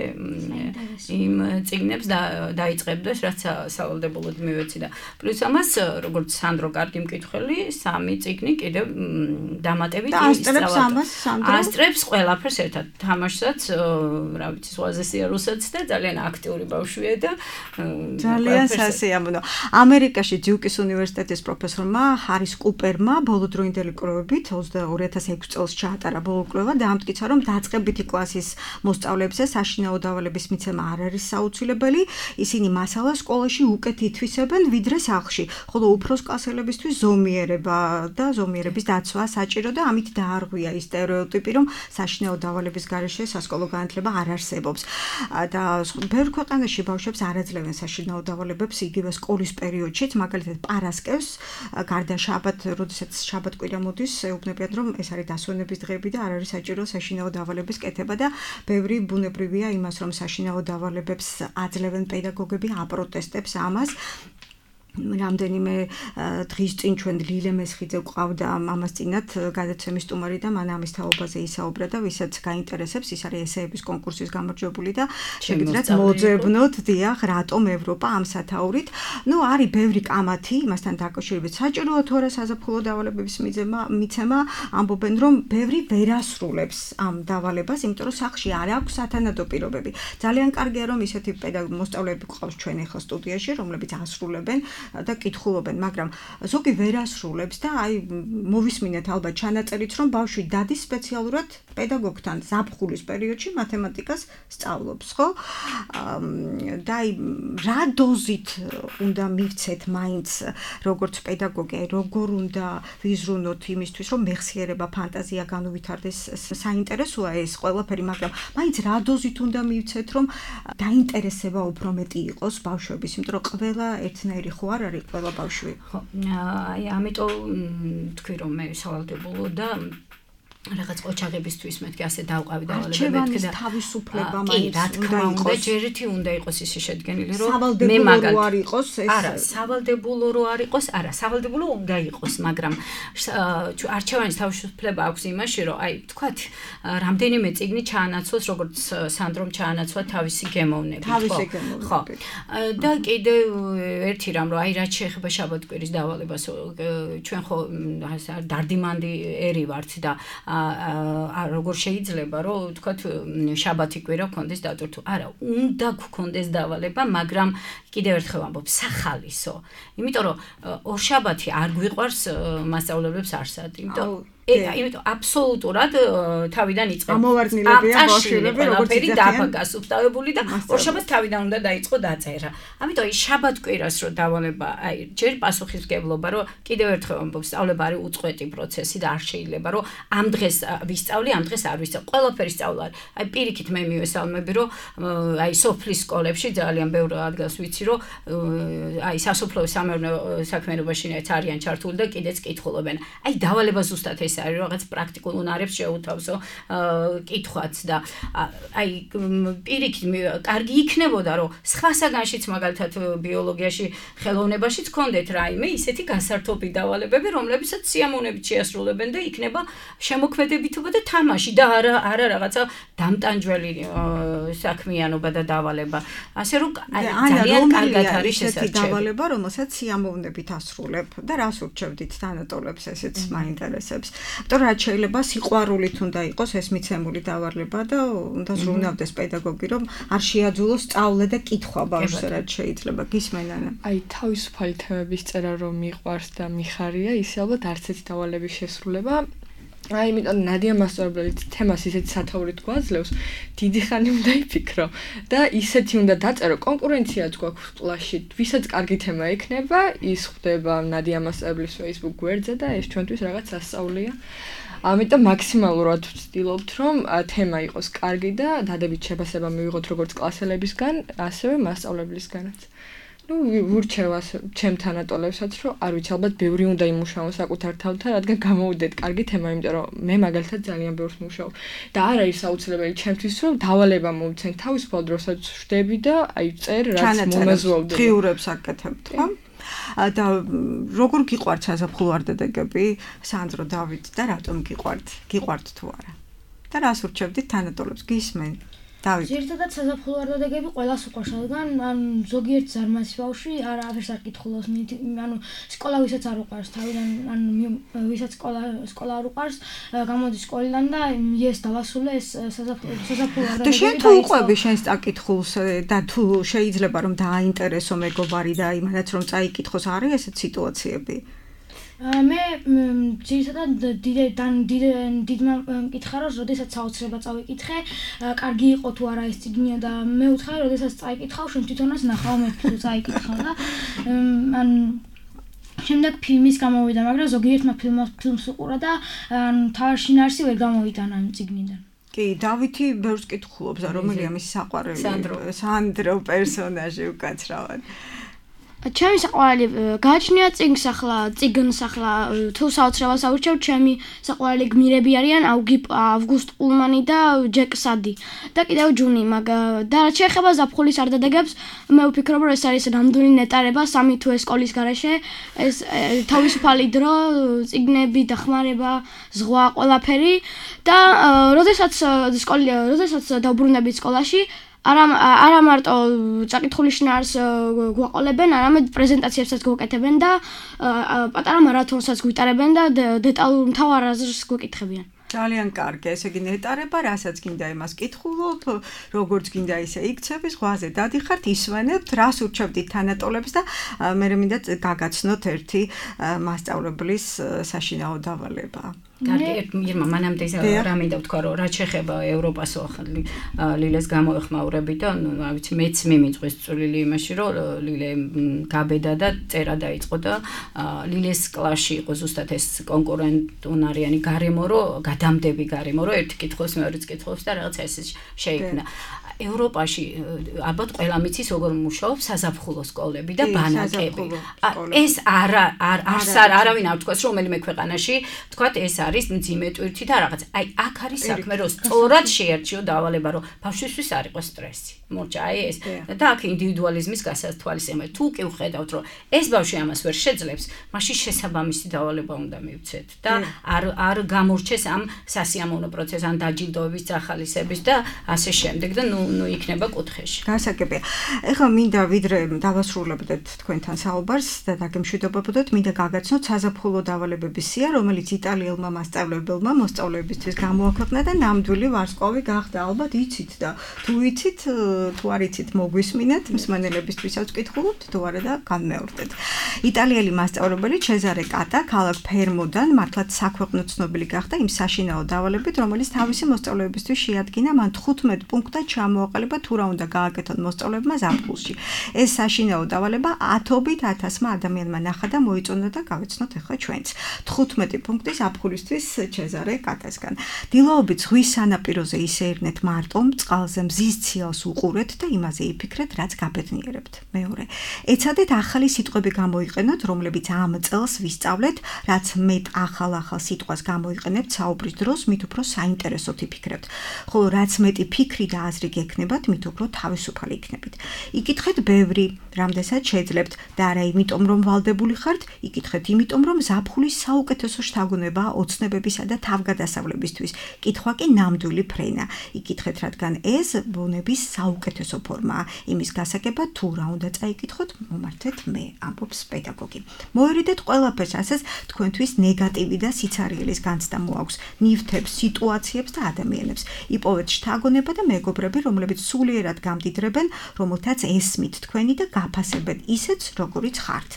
იმ წიგნებს დაიწყებდეს, რაც სავალდებულოდ მივეცი და პლუს ამას, როგორც სანდრო კარგი მკითხველი, სამი წიგნი კიდევ დამატებით ისწავლე. ასწრებს ამას სანდრო. ასწრებს ყველაფერს ერთად. თამაშსაც, რა ვიცი, ზღვაზე სიარულსაც და ძალიან აქტიური ბავშვია და ძალიან სასიამოვნო. ამერიკაში დიუკის უნივერსიტეტის პროფესორმა ჰარის კუპერმა ბოლო დროინდელი კვლევებით ორი ათას ექვსი წელს ჩაატარა ბოლო კვლევა და ამტკიცა, რომ დაწყებითი კლასის მოსწავლეებზე საშინაო დავალების მიცემა არ არის საუცილებელი, ისინი მასალას სკოლაში უკეთ ითვისებენ ვიდრე სახლში, ხოლო უფროს კლასელებისთვის ზომიერება და ზომიერების დაცვა საჭირო და ამით დაარღვია ის სტერეოტიპი, რომ საშინაო დავალების გარეშე სასკოლო განათლება არ არსებობს. და ბევრ ქვეყანაში ბავშვებს არ აძლევენ საშინაო დავალებებს იგივე სკოლის პერიოდშიც, მაგალითად პარასკევს, გარდა შაბათ, როდესაც შაბათ-კვირა მოდის, ეუბნებიან, რომ ეს არის დასვენების დღეები და არ არის საჭირო საშინაო დავალების კეთება და ბევრი ბუნებრივია იმას, რომ საშინაო დავალებებს აძლევენ პედაგოგები, აპროტესტებს ამას. რამდენიმე დღის წინ ჩვენ ლილე მესხიძე გვყავდა მამას წინათ გადაცემის სტუმარი და მან ამის თაობაზე ისაუბრა და ვისაც გაინტერესებს, ის არის ესეების კონკურსის გამარჯვებული და შეგიძლიათ მოძებნოთ, დიახ, რატომ ევროპა ამ სათაურით. ნუ არის ბევრი კამათი იმასთან დაკავშირებით. საჭიროა თუ არა საზაფხულო დავალებების მიცემა, ამბობენ, რომ ბევრი ვერ ასრულებს ამ დავალებას, იმიტომ რომ სახლში არ აქვს სათანადო პირობები. ძალიან კარგია, რომ ისეთი მოსწავლეები გვყავს ჩვენ ახლა სტუდიაში, რომლებიც ასრულებენ და კითხულობენ, მაგრამ ზოგი ვერ ასრულებს და აი მოვისმინეთ ალბათ ჩანაწერით, რომ ბავშვი დადის სპეციალურად პედაგოგთან ზაფხულის პერიოდში მათემატიკას სწავლობს, ხო? და აი რა დოზით უნდა მივცეთ მაინც როგორც პედაგოგი, როგორ უნდა ვიზრუნოთ იმისთვის, რომ მეხსიერება, ფანტაზია განუვითარდეს, საინტერესოა ეს ყველაფერი, მაგრამ მაინც რა დოზით უნდა მივცეთ, რომ დაინტერესება უფრო მეტი იყოს ბავშვების, იმიტომ რომ ყველა ერთნაირი ხო არ არის ყველა ბავშვი. ხო, აი ამიტომ თქვი რომ მე სავალდებულო და რაღაც ოჩაღებისთვის მეთქი ასე დავყავი დავალებები და თავისუფლება მაინც უნდა იყოს. ჯერითი უნდა იყოს ისი შედგენილი, რომ მე მაგალითად არ იყოს ეს. არა, სავალდებულო რო არ იყოს, არა, სავალდებულო უნდა იყოს, მაგრამ არჩევანის თავისუფლება აქვს იმაში, რომ აი თქვათ, რამდენიმე წიგნი ჩაანაცვლოს, როგორც სანდრომ ჩაანაცვლა თავისი გემოვნებით, ხო? ხო. და კიდე ერთი რამ, რომ აი რაც შეეხება შაბათ-კვირის დავალებას, ჩვენ ხო დარდიმანდი ერი ვართ და როგორ შეიძლება რომ თქვათ შაბათი კვირა გქონდეს დატვირთული. არა, უნდა გქონდეს დავალება, მაგრამ კიდევ ერთხელ ვამბობ, სახალისო. იმიტომ რომ ორშაბათი არ გვიყვარს მასწავლებლებს არსად. იმიტომ იმიტომ აბსოლუტურად თავიდან იწყება. ამოვარდნილებია ბავშვები, როგორც ფერი დაფაგასუფთავებული და ორშაბათს თავიდან უნდა დაიწყო დაწერა. ამიტომ აი შაბათ-კვირას რო დავალება, აი ჯერ პასუხისმგებლობა, რომ კიდევ ერთხელ ვამბობ, სწავლება არის უწყვეტი პროცესი და არ შეიძლება რომ ამ დღეს ვისწავლი, ამ დღეს არ ვისწავლი. ყველაფერი სწავლა არის. აი პირიქით მე მივესალმები, რომ აი სოფლის სკოლებში ძალიან ბევრ ადგილას ვიცი, რომ აი სასოფლო სამეურნეო საქმიანობაში არიან ჩართული და კიდეც კითხულობენ. აი დავალება ზუსტად ეს არის რაღაც პრაქტიკულ უნარებს შეუთავსო კითხვაც და აი პირიქით კარგი იქნებოდა რომ სხვა საგანშიც მაგალითად ბიოლოგიაში ხელოვნებაშიც გქონდეთ რაიმე ისეთი გასართობი დავალებები რომლებსაც სიამოვნებით შეასრულებენ და იქნება შემოქმედებითობა და თამაში და არა არა რაღაცა დამტანჯველი საქმიანობა და დავალება ასე რომ ძალიან კარგად არის ესეთი დავალება რომელსაც სიამოვნებით ასრულებ და რას ურჩევდით თანატოლებს ესეც მაინტერესებს. იმიტომ რომ შეიძლება სიყვარულით უნდა იყოს ეს მიცემული დავალება და უნდა ზრუნავდეს პედაგოგი რომ არ შეაძულოს სწავლე და კითხვა ბავშვს რაც შეიძლება გისმენანა. აი თავისუფალი თემების წერა რომ მიყვარს და მიხარია ისე ალბათ არც ერთი დავალების შესრულება აი იმიტომ ნადია მასწავლებელი თემას ისეთ სათაურით გვაძლევს დიდი ხანი უნდა იფიქრო და ისეთი უნდა დაწერო კონკურენციაც გვაქვს კლასში ვისაც კარგი თემა ექნება ის ხდება ნადია მასწავლებლის Facebook გვერდზე და ეს ჩვენთვის რაღაც სასწაულია ამიტომ მაქსიმალურად ვცდილობთ რომ თემა იყოს კარგი და დადებით შეფასება მივიღოთ როგორც კლასელებისგან ასევე მასწავლებლისგანაც ну ვურჩევას ჩემ თანატოლებსაც რომ არ ვიცი ალბათ ბევრი უნდა იმუშაოს საკუთარ თავთან რადგან გამოვიდეთ კარგი თემა იმიტომ რომ მე მაგალითად ძალიან ბევრს მუშაობ და არ არის აუცილებელი ჩემთვის რომ დავალება მოვცენ თავისუფალ დროსაც ვშდები და აი წერ რაც მომეზვლავდება დღიურებს აკეთებთ ხო და როგორ გიყვართ საზაფხულო არდადეგები სანდრო დავით და რატომ გიყვართ გიყვართ თუ არა და რას ურჩევდით თანატოლებს გისმენ დავით. ზოგადად საზაფხულო არდადეგები ყველას უყვარს, რადგან ან ზოგიერთ ზარმაცი ბავშვი არ აღერს არ კითხულობს, ანუ სკოლა ვისაც არ უყვარს, თავიდან ან ვისაც სკოლა სკოლა არ უყვარს, გამოდის სკოლიდან და ეს დავასრულე ეს საზაფხულო საზაფხულო არდადეგები. და შენ თუ უყვები შენს წაკითხულს და თუ შეიძლება რომ დააინტერესო მეგობარი და იმანაც რომ წაიკითხოს, არის ესეთ სიტუაციები? მე ძირითადად დიდმა მკითხა რომ როდესაც საოცრება წავიკითხე, კარგი იყო თუ არა ეს წიგნია და მე ვუთხარი როდესაც წაიკითხავ, შენ თვითონაც ნახავ მე თუ წაიკითხავ და ან შემდეგ ფილმის გამოვიდა, მაგრამ ზოგიერთმა ფილმს უყურა და თავი შინაარსი ვერ გამოვიტანა ამ წიგნიდან. კი, დავითი ბევრს კითხულობს, რომელია მისი საყვარელი სანდრო პერსონაჟი უკაცრავად. ჩემი საყვარელი გააჩნია წიგნს ახლა, წიგნს ახლა თუ საოცრებას ავირჩევ, ჩემი საყვარელი გმირები არიან ავგუსტ პულმანი და ჯეკ სადი და კიდევ ჯუნი, მაგრამ და რაც შეეხება ზაფხულის არდადეგებს, მე ვფიქრობ, რომ ეს არის ნამდვილი ნეტარება სამი თვე სკოლის გარეშე, ეს თავისუფალი დრო, წიგნები, დახმარება, ზღვა, ყველაფერი და როდესაც სკოლა, როდესაც დავბრუნდებით სკოლაში არა არა მარტო წაკითხული შინაარს გვაყოლებენ, არამედ პრეზენტაციებსაც გვაკეთებენ და პატარა მარათონსაც გვიტარებენ და დეტალურ მთავარ აზრს გვეკითხებიან. ძალიან კარგი, ესე იგი ნეტარება, რასაც გინდა იმას კითხულობ, როგორც გინდა ისე იქცები, ზღვაზე დადიხართ, ისვენებთ, რას ურჩევდით თანატოლებს და მე მინდა გაგაცნოთ ერთი მასწავლებლის საშინაო დავალება. კარგი, ირმა, მანამდე რა მინდა ვთქვა, რომ რაც შეეხება ევროპასო ახალი ლილეს გამოეხმაურები და ნუ რა ვიცი, მეც მიმიწვის წვლილი იმაში, რომ ლილე გაბედა და წერა დაიწყო და ლილეს კლასში იყო ზუსტად ეს კონკურენტუნარიანი გარემო, რომ გადამდები გარემო, რომ ერთი კითხავს, მეორეც კითხავს და რაღაცა ესე შეიქმნა. ევროპაში ალბათ ყველა მიცის როგორ მუშაობს საზაფხულო სკოლები და ბანაკები. ეს არა არ არც არავინ არ თქვას რომელიმე ქვეყანაში, თქვათ ეს არის მძიმე ტვირთი და რაღაც. აი აქ არის საქმე, რომ სწორად შეერჩიო დავალება, რომ ბავშვისთვის არ იყოს სტრესი. მორჩა, აი ეს და აქ ინდივიდუალიზმის გასათვალისწინებელია. თუ კი ვხედავთ, რომ ეს ბავშვი ამას ვერ შეძლებს, მაშინ შესაბამისი დავალება უნდა მივცეთ და არ არ გამორჩეს ამ სასიამოვნო პროცესს, ან დაჯილდოების ახალისების და ასე შემდეგ და ნუ ნუ იქნება კუთხეში. გასაგებია. ეხლა მინდა ვიდრე დავასრულებდეთ თქვენთან საუბარს და დაგემშვიდობებოდეთ, მინდა გაგაცნოთ საზაფხულო დავალებების სია, რომელიც იტალიელმა მასწავლებელმა მოსწავლეებისთვის გამოაქვეყნა და ნამდვილი ვარსკვლავი გახდა. ალბათ იცით და თუ იცით, თუ არ იცით, მოგვისმინეთ, მსმენელებისთვისაც ვკითხულობთ, თუ არა და განმეორდეთ. იტალიელი მასწავლებელი ჩეზარე კატა ქალაქ ფერმოდან მართლაც საქვეყნო ცნობილი გახდა იმ საშინაო დავალებით, რომელიც თავისი მოსწავლეებისთვის შეადგინა, მან თხუთმეტ პუნქტად ჩამოაყალიბა თუ რა უნდა გააკეთონ მოსწავლეებმა ზაფხულში. ეს საშინაო დავალება ათობით ათასმა ადამიანმა ნახა და მოიწონა და გავეცნოთ ახლა ჩვენც. თხუთმეტი პუნქტი ზაფხულისთვის ჩეზარე კატასგან. დილაობით ზღვის სანაპიროზე ისეირნეთ მარტომ, წყალზე მზის ციალს უყურეთ და იმაზე იფიქრეთ, რაც გაბედნიერებთ. მეორე. ეცადეთ ახალი სიტყვები გამოიყენოთ, რომლებიც ამ წელს ვისწავლეთ, რაც მეტ ახალ-ახალ სიტყვას გამოიყენებთ საუბრის დროს, მით უფრო საინტერესოდ იფიქრებთ. ხოლო რაც მეტი ფიქრი და აზრი გექნებათ, მით უფრო თავისუფალი იქნებით. იკითხეთ ბევრი, რამდენსაც შეძლებთ და არა იმიტომ, რომ ვალდებული ხართ, იკითხეთ იმიტომ, რომ ზაფხულის საუკეთესო შთაგონებაა ოცნებებისა და თავგადასავლებისთვის. კითხვა კი ნამდვილი ფრენა. იკითხეთ, რადგან ეს ბუნების საუკეთესო ფორმაა. იმის გასაგებად, თუ რა უნდა წაიკითხოთ, მომართეთ მე, ამბობს პედაგოგი. მოერიდეთ ყველაფერს, ასეც თქვენთვის ნეგატივი და სიცარიელის განცდა მოაქვს, ნივთებს, სიტუაციებს და ადამიანებს. იპოვეთ შთაგონება და მეგობრები, რომლებიც სულიერად გამდიდრებენ, რომელთაც ესმით თქვენი და გაფასებენ ისეც, როგორიც ხართ.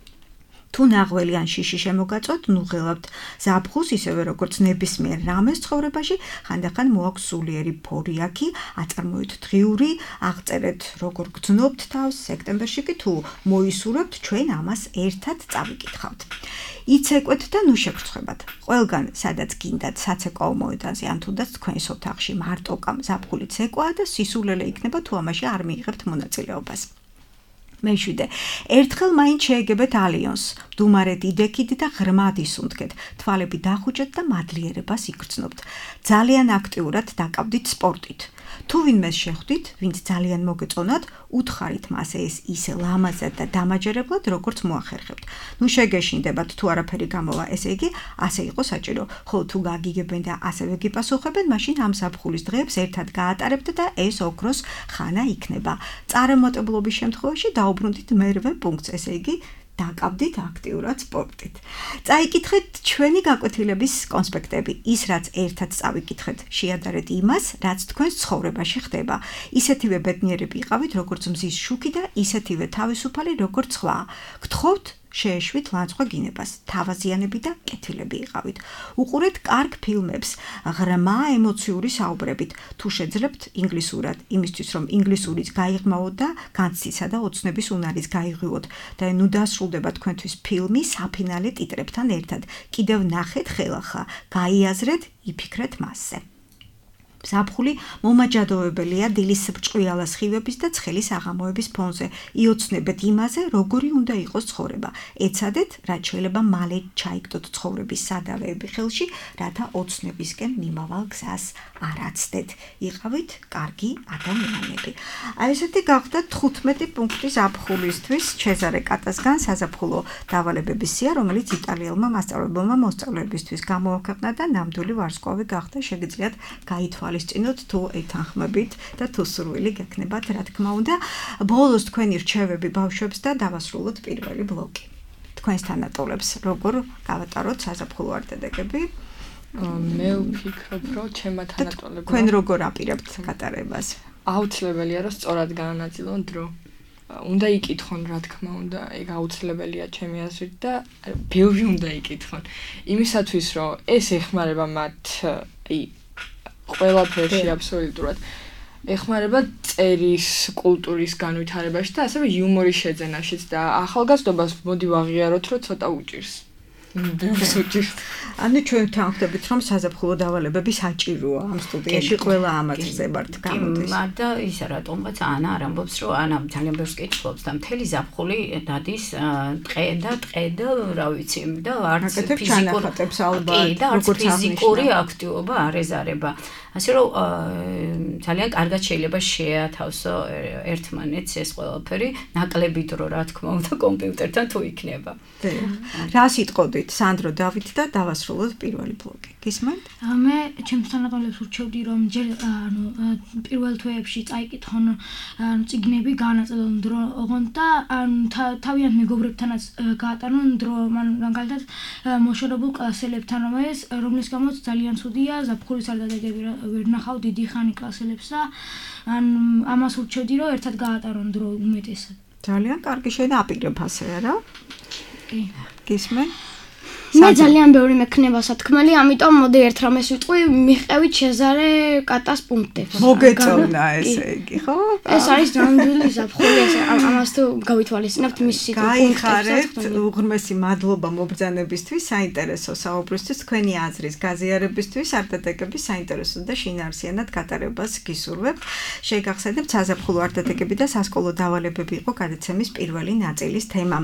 თუ ნაღველი ან შიში შემოგაწვათ, ნუ ღელავთ ზაფხულს, ისევე როგორც ნებისმიერ რამეს ცხოვრებაში, ხანდახან მოაქვს სულიერი ფორიაქი, აწარმოეთ დღიური, აღწერეთ როგორ გძნობთ თავს, სექტემბერში კი თუ მოისურვებთ, ჩვენ ამას ერთად წავიკითხავთ. იცეკვეთ და ნუ შეგრცხვებათ. ყველგან, სადაც გინდათ საცეკვაო მოედანზე ან თუნდაც თქვენს ოთახში მარტოკამ ზაფხული ცეკვაა და სისულელე იქნება თუ ამაში არ მიიღებთ მონაწილეობას. მეშვიდე. ერთხელ მაინც შეეგებეთ ალიონს, მდუმარედ იდექით და ღრმად ისუნთქეთ, თვალები დახუჭეთ და მადლიერებას იგრძნობთ. ძალიან აქტიურად დაკავდით სპორტით. თუ ვინმეს შეხვდით, ვინც ძალიან მოგეწონათ, უთხარით მას ეს ისე ლამაზად და დამაჯერებლად, როგორც მოახერხებთ. ნუ შეგეშინდებათ თუ არაფერი გამოვა, ესე იგი, ასე იყო საჭირო. ხოლო თუ გაგიგებენ და ასევე გიპასუხებენ, მაშინ ამ ზაფხულის დღეებს ერთად გაატარებთ და ეს ოქროს ხანა იქნება. წარუმატებლობის შემთხვევაში დაუბრუნდით მერვე პუნქტს, ესე იგი, დაკავდით აქტიურად სპორტით. წაიკითხეთ ჩვენი გაკვეთილების კონსპექტები, ის რაც ერთად წავიკითხეთ, შეადარეთ იმას, რაც თქვენს ცხოვრებაში ხდება. ისეთივე ბედნიერები იყავით, როგორც მზის შუქი და ისეთივე თავისუფალი, როგორც სხვა. გთხოვთ შეეშვით ლანძღვა გინებას, თავაზიანები და კეთილები იყავით. უყურეთ კარგ ფილმებს, ღრმა ემოციური საუბრებით, თუ შეძლებთ ინგლისურად, იმისთვის რომ ინგლისურიც გაიღმაოთ და განცდისა და ოცნების უნარის გაიღვივოთ. და ნუ დასრულდება თქვენთვის ფილმი საფინალე ტიტრებთან ერთად. კიდევ ნახეთ ხელახლა, გაიაზრეთ, იფიქრეთ მასზე. ზაფხული მომაჯადოებელია დილის ბრჭყვიალა სხივების და ცხელის აღამოების ფონზე. იოცნებეთ იმაზე, როგორი უნდა იყოს ცხოვრება. ეცადეთ, რაც შეიძლება მალე ჩაიგდოთ ცხოვრების სადავეები ხელში, რათა ოცნებისკენ მიმავალ გზას არ აცდეთ. იყავით კარგი ადამიანები. აი ესეთი გახდათ თხუთმეტი პუნქტი ზაფხულისთვის ჩეზარე კატასგან საზაფხულო დავალებების სია, რომელიც იტალიელმა მასწავლებელმა მოსწავლეებისთვის გამოაქვეყნა და ნამდვილი ვარსკვლავი გახდა. შეგიძლიათ გაითვალისწინოთ ისწინოთ თუ ეთანხმებით და თუ სურვილი გექნებათ, რა თქმა უნდა. ბოლოს თქვენი რჩევები ბავშვებს და დავასრულოთ პირველი ბლოკი. თქვენს თანატოლებს როგორ გავატაროთ საზაფხულო არდადეგები? მე ვფიქრობ, რომ ჩემმა თანატოლებმა თქვენ როგორ აპირებთ გატარებას? აუცილებელია, რომ სწორად გაანაწილონ დრო. უნდა იკითხონ, რა თქმა უნდა, ეგ აუცილებელია ჩემი აზრით და ბევრი უნდა იკითხონ. იმისათვის, რომ ეს ეხმარება მათ აი ყველაფერში აბსოლუტურად ეხმარება წერის კულტურის განვითარებაში და ასევე იუმორის შეძენაშიც და ახალგაზრდობას მოდი ვაღიაროთ, რომ ცოტა უჭირს. ბევრს უჭირს. ანუ ჩვენ თანხდებით, რომ საზაფხულო დავალებები საჭიროა ამ სტუდიაში ყველა ამათ ზებართ გამოდის. მაგრამ ისა რატომღაც ანა არ ამბობს, რომ ანა ძალიან ბევრს კითხულობს და მთელი ზაფხული დადის ტყე და ტყე და რა ვიცი და არც ფიზიკური ალბათ ფიზიკური აქტივობა არ ეზარება. ასე რომ ძალიან კარგად შეიძლება შეათავსო ერთმანეთს ეს ყველაფერი, ნაკლები დრო რა თქმა უნდა კომპიუტერთან თუ იქნება. რა სიტყოდით სანდრო დავით და დავასრულოთ პირველი ბლოკი. გისმენთ? მე ჩემს თანატოლებს ურჩევდი რომ ჯერ ანუ პირველ თვეებში წაიკითხონ ანუ წიგნები, განაწილონ დრო ოღონდ და თავიანთ მეგობრებთანაც გაატარონ დრო, მაგალითად მოშორებულ კლასელებთან, რომელიც რომლის გამოც ძალიან ცუდია ზაფხულის არდადეგები ვერ ნახავ დიდი ხანი კლასელებს და ან ამას ურჩევდი რომ ერთად გაატარონ დრო უმეტესად. ძალიან კარგი შეიძლება აპირებ ასე რა? კი. გისმენ? მე ძალიან ბევრი მექნება სათქმელი, ამიტომ მოდი ერთ რამეს ვიტყვი, მიყევით შეზარე კატას პუნქტებს. მოგეწონა ესე იგი, ხო? ეს არის ნამდვილი ზაფხული, ესე ამას თუ გავითვალისწინებთ მის სიტყვებს. გაიხარეთ, უღრმესი მადლობა მობრძანებისთვის, საინტერესო საუბრისთვის, თქვენი აზრის გაზიარებისთვის, არდადეგების საინტერესო და შინაარსიანად გატარებას გისურვებთ. შეგახსენებთ საზაფხულო არდადეგები და სასკოლო დავალებები იყო გადაცემის პირველი ნაწილის თემა.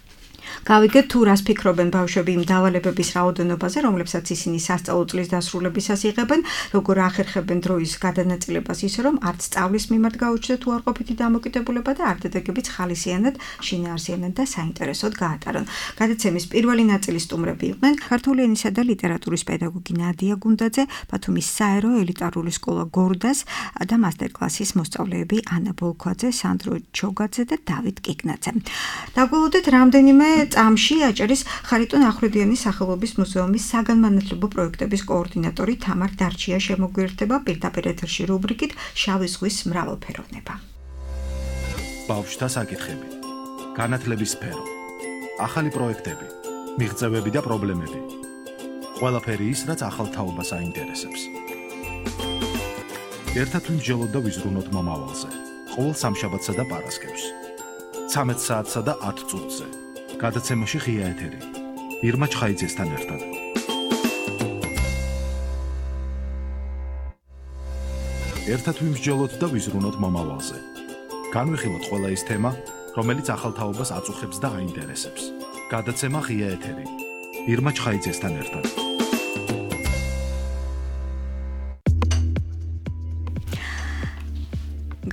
გავიგეთ თუ რას ფიქრობენ ბავშვები იმ დავალებების რაოდენობაზე, რომლებსაც ისინი სასწავლო წლის დასრულებისას იღებენ, როგორ ახერხებენ დროის გადანაწილებას ისე, რომ არც სწავლის მიმართ გაუჩნდეთ უარყოფითი დამოკიდებულება და არდადეგებიც ხალისიანად, შინაარსიანად და საინტერესოდ გაატარონ. გადაცემის პირველი ნაწილის სტუმრები იყვნენ ქართული ენისა და ლიტერატურის პედაგოგი ნადია გუნდაძე, ბათუმის საერო ელიტარული სკოლა გორდას და მასტერკლასის მოსწავლეები ანა ბოლქვაძე, სანდრო ჩოგაძე და დავით კიკნაძე. დაგველოდეთ რამდენიმე წამში აჭარის ხარიტონ ახვლედიანის სახელობის მუზეუმის საგანმანათლებლო პროექტების კოორდინატორი თამარ დარჩია შემოგვიერთება პირდაპირ ეთერში რუბრიკით შავი ზღვის მრავალფეროვნება. ბავშვთა საკითხები, განათლების სფერო, ახალი პროექტები, მიღწევები და პრობლემები. ყველაფერი ის, რაც ახალ თაობას აინტერესებს. ერთად ვიმსჯელოთ და ვიზრუნოთ მომავალზე. ყოველ სამშაბათსა და პარასკევს. ცამეტ საათსა და ათ წუთზე. გადაცემაში ღია ეთერი. ირმა ჩხაიძესთან ერთად. ერთად ვიმსჯელოთ და ვიზრუნოთ მომავალზე. განვიხილოთ ყველა ის თემა, რომელიც ახალ თაობას აწუხებს და აინტერესებს. გადაცემა ღია ეთერი. ირმა ჩხაიძესთან ერთად.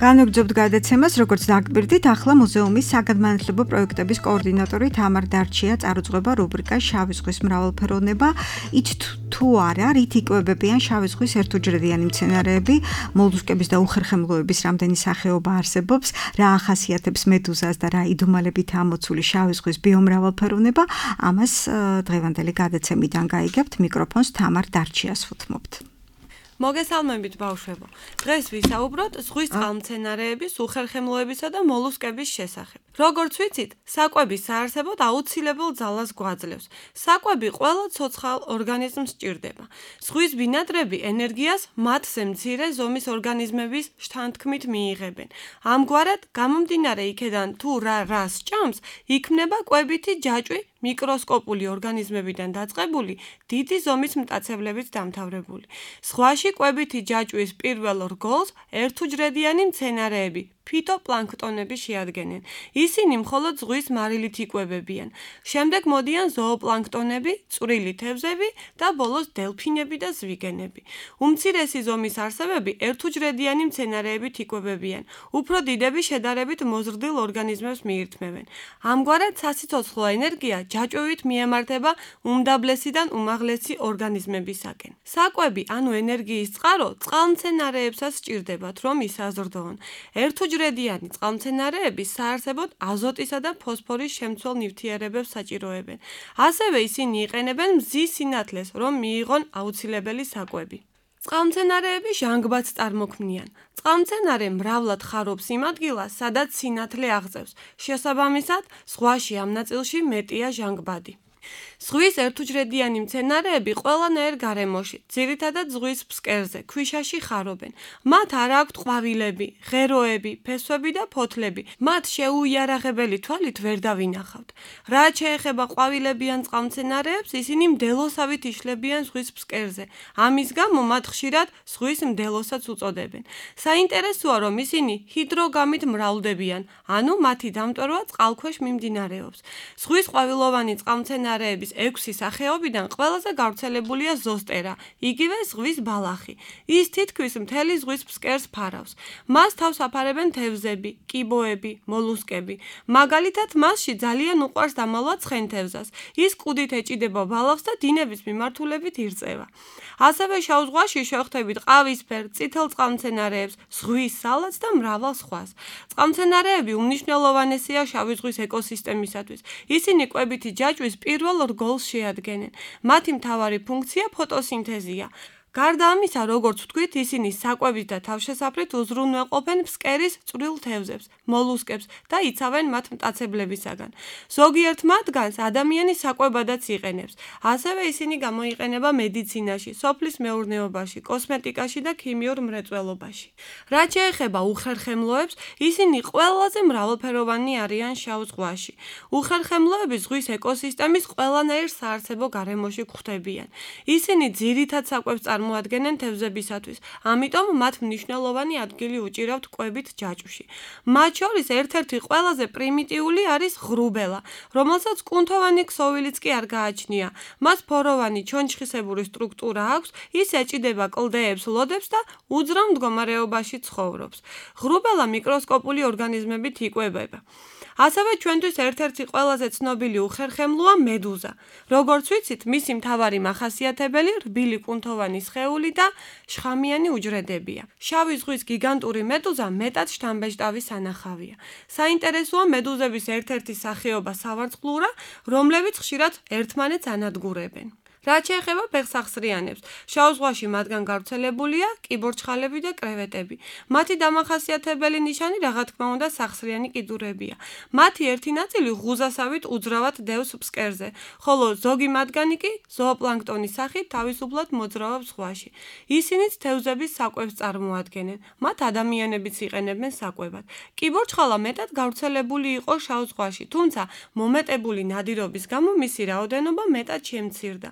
განვაგრძობთ გადაცემას, როგორც დაგვირდით, ახლა მუზეუმის საგანმანათლებლო პროექტების კოორდინატორი თამარ დარჩია წარუძღვება რუბრიკა შავი ზღვის მრავალფეროვნება. იცით თუ არა, რით იკვებებიან შავი ზღვის ერთუჯრედიანი მცენარეები, მოლუსკების და უხერხემლოების რამდენი სახეობა არსებობს, რა ახასიათებს მედუზას და რა იდუმალებით ამოცული შავი ზღვის ბიომრავალფეროვნება, ამას დღევანდელი გადაცემიდან გაიგებთ. მიკროფონს თამარ დარჩიას ვუთმობთ. მოგესალმებით ბავშვებო. დღეს ვისაუბროთ ზღვის წყალმცენარეების, უხერხემლოებისა და მოლუსკების შესახებ. როგორც ვიცით, საკვების საარსებოდ აუცილებელ ძალას გვაძლევს. საკვები ყველა ცოცხალ ორგანიზმს სჭირდება. ზღვის ბინადრები ენერგიას მათზე მცირე ზომის ორგანიზმების შთანთქმით მიიღებენ. ამგვარად, გამომდინარე იქედან თუ რა რას ჭამს, იქმნება კვებითი ჯაჭვი მიკროსკოპული ორგანიზმებიდან დაწყებული, დიდი ზომის მტაცებლებით დამთავრებული. ზღვაში კვებითი ჯაჭვის პირველ რგოლს ერთუჯრედიანი მცენარეები, ფიტოპლანქტონები შეადგენენ. ისინი მხოლოდ ზღვის მარილით იკვებებიან. შემდეგ მოდიან ზოოპლანქტონები, წვრილი თევზები და ბოლოს დელფინები და ზვიგენები. უმცირესი ზომის არსებები ერთუჯრედიანი მცენარეებით იკვებებიან. უფრო დიდები შედარებით მოზრდილ ორგანიზმებს მიირთმევენ. ამგვარად სასიცოცხლო ენერგია ჯაჭვით მიემართება უმდაბლესიდან უმაღლესი ორგანიზმებისაკენ. საკვები, ანუ ენერგიის წყარო, წყალმცენარეებსაც სჭირდებათ, რომ ისაზრდოონ. ერთუჯრედიანი წყალმცენარეები საარსებოდ აზოტისა და ფოსფორის შემცველ ნივთიერებებს საჭიროებენ. ასევე ისინი იყენებენ მზის სინათლეს, რომ მიიღონ აუცილებელი საკვები. წყალმცენარეები ჟანგბადს წარმოქმნიან. წყალმცენარე მრავლად ხარობს იმ ადგილას, სადაც სინათლე აღწევს. შესაბამისად, ზღვაში ამ ნაწილში მეტია ჟანგბადი. ზღვის ერთუჯრედიანი მცენარეები ყველანაირ გარემოში, ძირითადად ზღვის ფსკერზე, ქვიშაში ხარობენ. მათ არ აქვთ ყვავილები, ღეროები, ფესვები და ფოთლები. მათ შეუიარაღებელი თვალით ვერ დავინახავთ. რაც შეეხება ყვავილებიან წყალმცენარეებს, ისინი მდელოსავით იშლებიან ზღვის ფსკერზე. ამის გამო მათ ხშირად ზღვის მდელოსაც უწოდებენ. საინტერესოა, რომ ისინი ჰიდროგამით მრავლდებიან, ანუ მათი დამტვერვა წყალქვეშ მიმდინარეობს. ზღვის ყვავილოვანი წყალმცენარეების ექვსი სახეობიდან ყველაზე გავრცელებულია ზოსტერა, იგივე ზღვის ბალახი. ის თითქმის მთელი ზღვის ფსკერს ფარავს. მას თავს აფარებენ თევზები, კიბოები, მოლუსკები. მაგალითად, მასში ძალიან უყვარს დამალვა ცხენთევზას. ის კუდით ეჭიდება ბალახს და დინების მიმართულებით ირწევა. ასევე შავ ზღვაში შეხვდებით ყავისფერ, წითელ წყალმცენარეებს, ზღვის სალათს და მრავალ სხვას. წყალმცენარეები უმნიშვნელოვანესია შავი ზღვის ეკოსისტემისათვის. ისინი კვებითი ჯაჭვის პირველ რგოლს შეადგენენ. მათი მთავარი ფუნქცია ფოტოსინთეზია. გარდა ამისა, როგორც ვთქვით, ისინი საკვებით და თავშესაფრით უზრუნველყოფენ ფსკერის წვრილ თევზებს, მოლუსკებს და იცავენ მათ მტაცებლებისაგან. ზოგიერთ მათგანს ადამიანი საკვებადაც იყენებს. ასევე ისინი გამოიყენება მედიცინაში, სოფლის მეურნეობაში, კოსმეტიკაში და ქიმიურ მრეწველობაში. რაც შეეხება უხერხემლოებს, ისინი ყველაზე მრავალფეროვანი არიან შავ ზღვაში. უხერხემლოები ზღვის ეკოსისტემის ყველანაირ საარსებო გარემოში გვხვდებიან. ისინი ძირითად საკვებს წარმოადგენენ თევზებისათვის, ამიტომ მათ მნიშვნელოვანი ადგილი უჭირავთ კვებით ჯაჭვში. მათ შორის ერთ-ერთი ყველაზე პრიმიტიული არის ღრუბელა, რომელსაც კუნთოვანი ქსოვილიც კი არ გააჩნია. მას ფოროვანი ჩონჩხისებური სტრუქტურა აქვს, ის ეჭიდება კლდეებს, ლოდებს და უძრავ მდგომარეობაში ცხოვრობს. ღრუბელა მიკროსკოპული ორგანიზმებით იკვებება. ასევე ჩვენთვის ერთ-ერთი ყველაზე ცნობილი უხერხემლოა მედუზა. როგორც ვიცით, მისი მთავარი მახასიათებელი რბილი კუნთოვანი სხეული და შხამიანი უჯრედებია. შავი ზღვის გიგანტური მედუზა მეტად შთამბეჭდავი სანახავია. საინტერესოა მედუზების ერთ-ერთი სახეობა სავარცხლურა, რომლებიც ხშირად ერთმანეთს ანადგურებენ. რაც შეეხება ფეხსახსრიანებს, შავ ზღვაში მათგან გავრცელებულია კიბორჩხალები და კრევეტები. მათი დამახასიათებელი ნიშანი, რა თქმა უნდა, სახსრიანი კიდურებია. მათი ერთი ნაწილი ღუზასავით უძრავად დევს ფსკერზე, ხოლო ზოგი მათგანი კი ზოოპლანქტონის სახით თავისუფლად მოძრავობს ზღვაში. ისინიც თევზების საკვებს წარმოადგენენ. მათ ადამიანებიც იყენებენ საკვებად. კიბორჩხალა მეტად გავრცელებული იყო შავ ზღვაში, თუმცა მომეტებული ნადირობის გამო მისი რაოდენობა მეტად შემცირდა.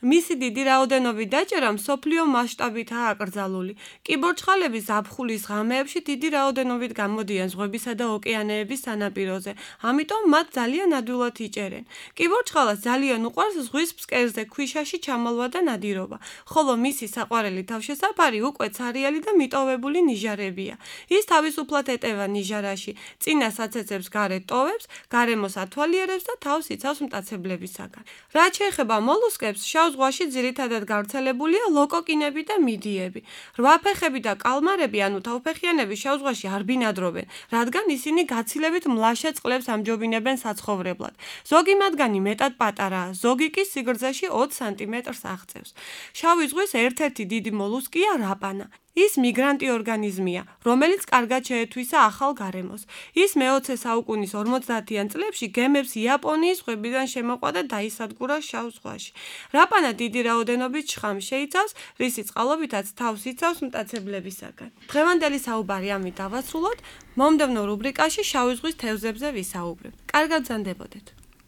მისი დიდი რაოდენობით დაჭერა მსოფლიო მასშტაბითაა აკრძალული. კიბორჩხალები ზაფხულის ღამეებში დიდი რაოდენობით გამოდიან ზღვებისა და ოკეანეების სანაპიროზე, ამიტომ მათ ძალიან ადვილად იჭერენ. კიბორჩხალას ძალიან უყვარს ზღვის ფსკერზე ქვიშაში ჩამალვა და ნადირობა, ხოლო მისი საყვარელი თავშესაფარი უკვე ცარიელი და მიტოვებული ნიჟარებია. ის თავისუფლად ეტევა ნიჟარაში, წინა საცეცებს გარეთ ტოვებს, გარემოს ათვალიერებს და თავს იცავს მტაცებლებისაგან. რაც შეეხება მოლუსკებს, შავ ზღვაში ძირითადად გავრცელებულია ლოკოკინები და მიდიები. რვაფეხები და კალმარები, ანუ თავფეხიანები შავ ზღვაში არ ბინადრობენ, რადგან ისინი გაცილებით მლაშე წყლებს ამჯობინებენ საცხოვრებლად. ზოგი მათგანი მეტად პატარაა, ზოგი კი სიგრძეში ოცი სანტიმეტრს აღწევს. შავი ზღვის ერთ-ერთი დიდი მოლუსკია რაპანა. ის მიგრანტი ორგანიზმია, რომელიც კარგად შეეთვისა ახალ გარემოს. ის მეოცე საუკუნის ორმოცდაათიან წლებში გემებს იაპონიის ზღვებიდან შემოყვა და დაისადგურა შავ ზღვაში. რაპანა დიდი რაოდენობით შხამს შეიცავს, რისი წყალობითაც თავს იცავს მტაცებლებისაგან. დღევანდელი საუბარი ამით დავასრულოთ, მომდევნო რუბრიკაში შავი ზღვის თევზებზე ვისაუბრებთ. კარგად გრძანდებოდეთ.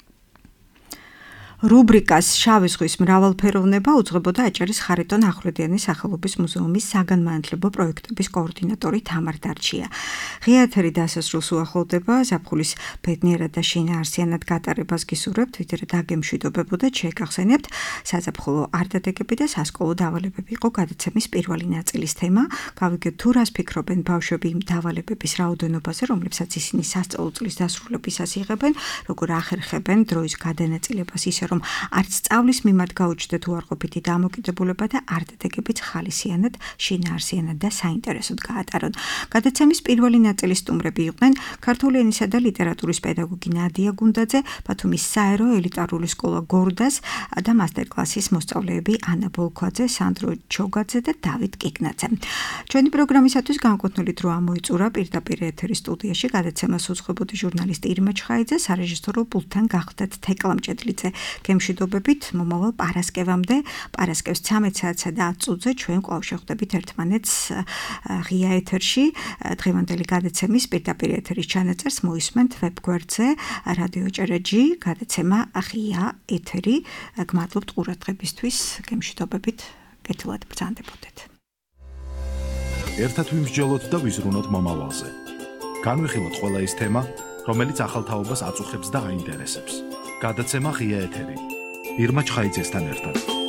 რუბრიკას შავი ზღვის მრავალფეროვნება უძღვებოდა აჭარის ხარიტონ ახვლედიანის სახელობის მუზეუმის საგანმანათლებლო პროექტების კოორდინატორი თამარ დარჩია. ღია ეთერი დასასრულს უახლოვდება, ზაფხულის ბედნიერად და შინაარსიანად გატარებას გისურვებთ, ვიდრე დაგემშვიდობებოდეთ, შეგახსენებთ საზაფხულო არდადეგები და სასკოლო დავალებები იყო გადაცემის პირველი ნაწილის თემა. გავიგეთ თუ რას ფიქრობენ ბავშვები იმ დავალებების რაოდენობაზე, რომლებსაც ისინი სასწავლო წლის დასრულებისას იღებენ, როგორ ახერხებენ დროის გადანაწილებას ისე რომ არც სწავლის მიმართ გაუჩნდეთ უარყოფითი დამოკიდებულება და არდადეგებიც ხალისიანად, შინაარსიანად და საინტერესოდ გაატარონ. გადაცემის პირველი ნაწილის სტუმრები იყვნენ ქართული ენისა და ლიტერატურის პედაგოგი ნადია გუნდაძე, ბათუმის საერო ელიტარული სკოლა გორდას და მასტერკლასის მოსწავლეები ანა ბოლქვაძე, სანდრო ჩოგაძე და დავით კიკნაძე. ჩვენი პროგრამისათვის განკუთვნილი დრო ამოიწურა პირდაპირ ეთერის სტუდიაში გადაცემას უძღვებოდი ჟურნალისტი ირმა ჩხაიძე, სარეჟისორო პულტთან გახლდათ თეკლა მჭედლიძე. გემშვიდობებით მომავალ პარასკევამდე, პარასკევს ცამეტ საათსა და ათ წუთზე ჩვენ კვლავ შევხვდებით ერთმანეთს ღია ეთერში. დღევანდელი გადაცემის პირდაპირ ეთერის ჩანაწერს მოისმენთ ვებგვერდზე რადიო ჭერეჯი, გადაცემა ღია ეთერი. გმადლობთ ყურადღებისთვის, გემშვიდობებით, კეთილად ბრძანდებოდეთ. ერთად ვიმსჯელოთ და ვიზრუნოთ მომავალზე. განვიხილოთ ყველა ის თემა, რომელიც ახალ თაობას აწუხებს და აინტერესებს. გადაცემა ღია ეთერი ირმა ჩხაიძესთან ერთად.